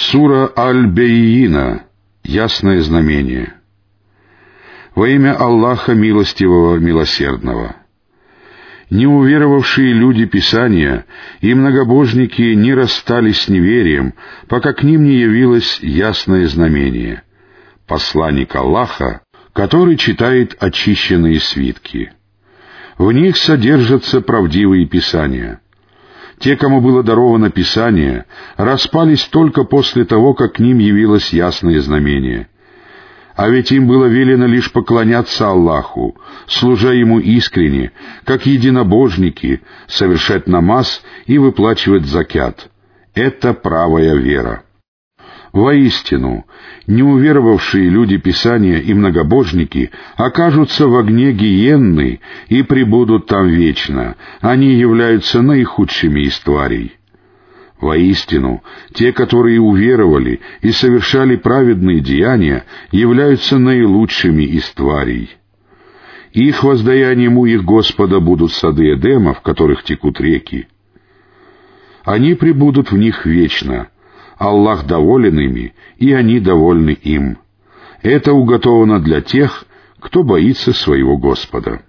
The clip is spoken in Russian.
Сура Аль-Байина. Ясное знамение. Во имя Аллаха Милостивого, Милосердного. Неуверовавшие люди Писания и многобожники не расстались с неверием, пока к ним не явилось ясное знамение — посланник Аллаха, который читает очищенные свитки. В них содержатся правдивые писания. Те, кому было даровано Писание, распались только после того, как к ним явилось ясное знамение. А ведь им было велено лишь поклоняться Аллаху, служа Ему искренне, как единобожники, совершать намаз и выплачивать закят. Это правая вера. Воистину, неуверовавшие люди Писания и многобожники окажутся в огне гиенны и пребудут там вечно. Они являются наихудшими из тварей. Воистину, те, которые уверовали и совершали праведные деяния, являются наилучшими из тварей. Их воздаянием у их Господа будут сады Эдема, в которых текут реки. Они пребудут в них вечно. Аллах доволен ими, и они довольны им. Это уготовано для тех, кто боится своего Господа.